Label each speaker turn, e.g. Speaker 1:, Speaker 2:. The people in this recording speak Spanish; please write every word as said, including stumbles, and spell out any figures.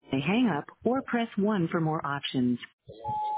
Speaker 1: Hang up or press one for more options.